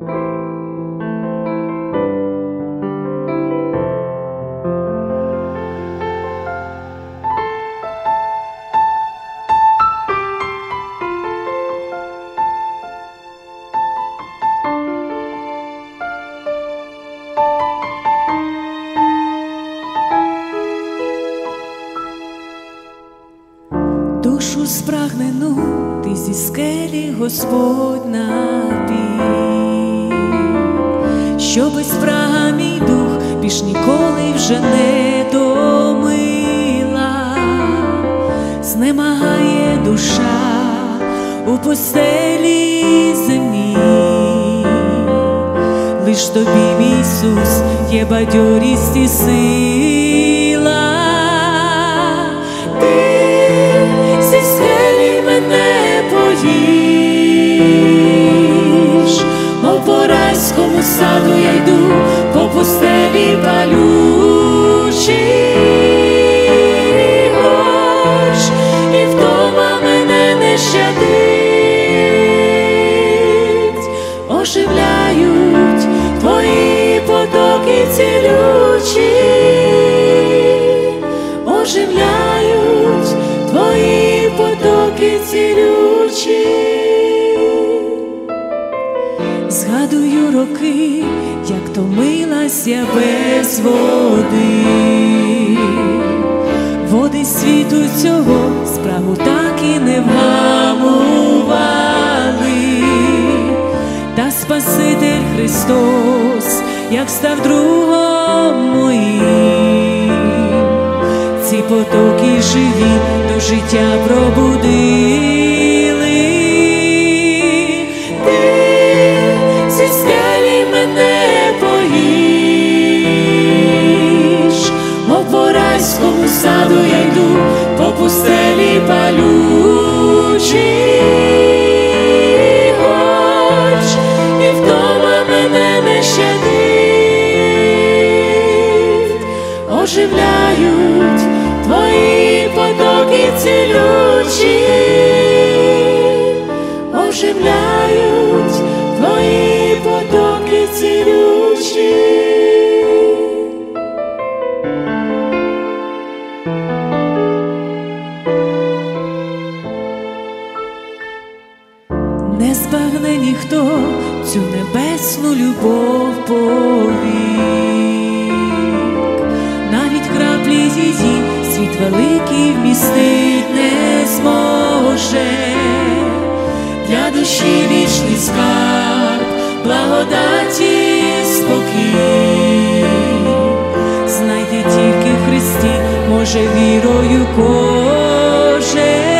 Душу спрагнену ти зі скелі, Господь, напій, щоби спрага мій дух більш ніколи вже не томила. Знемагає душа у постелі земній, лиш тобі, мій Ісус, є бадьорість і сила. Зі скелі мене поїш, мов по райському саду я йду, по пустелі палючій, хоч і втома мене не щадить, оживляють твої потоки цілючі, оживляють твої потоки цілючі. Згадую роки, як томилась я без води, води світу цього спрагу так і не вгамували, та Спаситель Христос, як став другом моїм, ці потоки живі до життя пробудили. Ти зі скелі мене поїш, мов по райському саду я йду, по пустелі палючій, хоч і втома мене не щадить, оживляють твої потоки цілючі, оживляють твої потоки цілючі. Не збагне ніхто цю небесну любов повік, навіть краплі її світ великий вмістить не зможе. Для душі вічний скарб, благодаті, спокій знайде тільки в Христі, може вірою кожен.